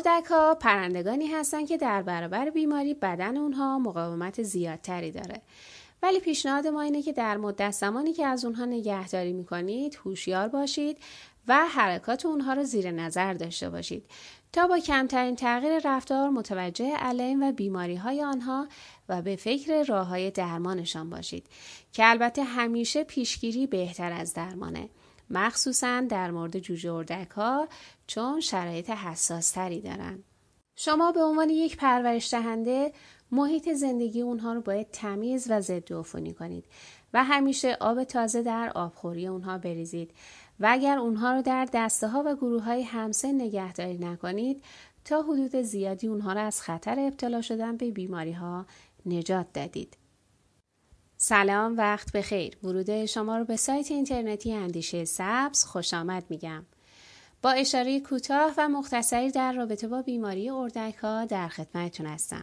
اردک‌ها پرندگانی هستند که در برابر بیماری بدن اونها مقاومت زیادتری داره. ولی پیشنهاد ما اینه که در مدت زمانی که از اونها نگهداری میکنید هوشیار باشید و حرکات اونها رو زیر نظر داشته باشید تا با کمترین تغییر رفتار متوجه علائم و بیماری‌های آنها و به فکر راه‌های درمانشان باشید که البته همیشه پیشگیری بهتر از درمانه، مخصوصاً در مورد جوجه اردک‌ها چون شرایط حساس‌تری دارن. شما به عنوان یک پرورش دهنده محیط زندگی اونها رو باید تمیز و ضد عفونی کنید و همیشه آب تازه در آبخوری اونها بریزید و اگر اونها رو در دسته ها و گروه های همسن نگهداری نکنید تا حدود زیادی اونها رو از خطر ابتلا شدن به بیماری ها نجات دادید. سلام، وقت بخیر. ورود شما رو به سایت اینترنتی اندیشه سبز خوش آمد میگم. با اشاره کوتاه و مختصری در رابطه با بیماری اردک‌ها در خدمتتون هستم.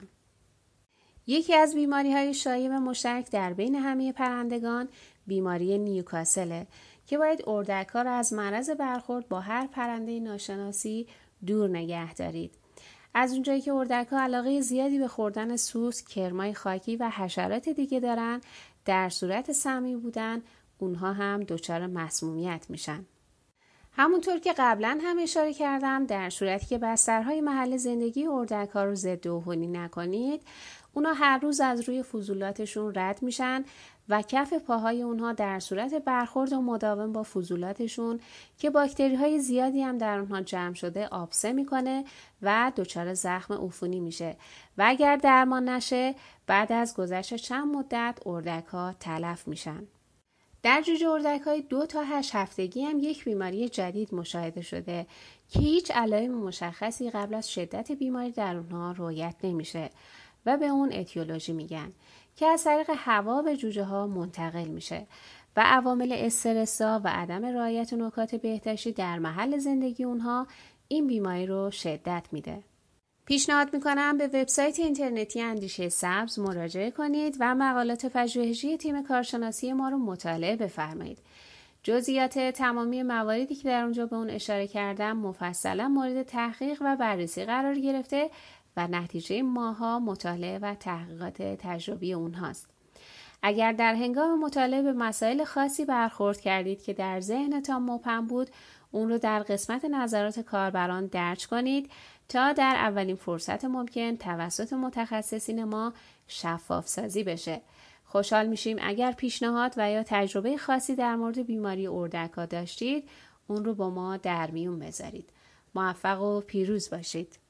یکی از بیماری‌های شایع و مشترک در بین همه پرندگان بیماری نیوکاسله که باید اردک‌ها را از معرض برخورد با هر پرنده ناشناسی دور نگه دارید. از اونجایی که اردک‌ها علاقه زیادی به خوردن سوسک، کرمای خاکی و حشرات دیگه دارن، در صورت سمی بودن اونها هم دچار مسمومیت میشن. همونطور که قبلا هم اشاره کردم، در صورتی که بسترهای محل زندگی اردک‌ها رو ضد عفونی نکنید، اونا هر روز از روی فضولاتشون رد میشن و کف پاهای اونها در صورت برخورد مداوم با فضولاتشون که باکتری‌های زیادی هم در اونها جمع شده آبسه میکنه و دچار زخم عفونی میشه و اگر درمان نشه بعد از گذشت چند مدت اردک‌ها تلف میشن. در جوجه اردک‌های 2 تا 8 هفتگی هم یک بیماری جدید مشاهده شده که هیچ علائم مشخصی قبل از شدت بیماری در اونها رؤیت نمیشه و به اون اتیولوژی میگن که از طریق هوا به جوجه ها منتقل میشه و عوامل استرسا و عدم رعایت نکات بهداشتی در محل زندگی اونها این بیماری رو شدت میده. پیشنهاد میکنم به وبسایت اینترنتی اندیشه سبز مراجعه کنید و مقالات پژوهشی تیم کارشناسی ما رو مطالعه بفرمایید. جزئیات تمامی مواردی که در اونجا به اون اشاره کردم مفصلا مورد تحقیق و بررسی قرار گرفته و نتیجه ماها مطالعه و تحقیقات تجربی اونهاست. اگر در هنگام مطالعه به مسائل خاصی برخورد کردید که در ذهنتان مبهم بود، اون رو در قسمت نظرات کاربران درج کنید تا در اولین فرصت ممکن توسط متخصصین ما شفاف سازی بشه. خوشحال میشیم اگر پیشنهاد و یا تجربه خاصی در مورد بیماری اردک‌ها داشتید، اون رو با ما در میون بذارید. موفق و پیروز باشید.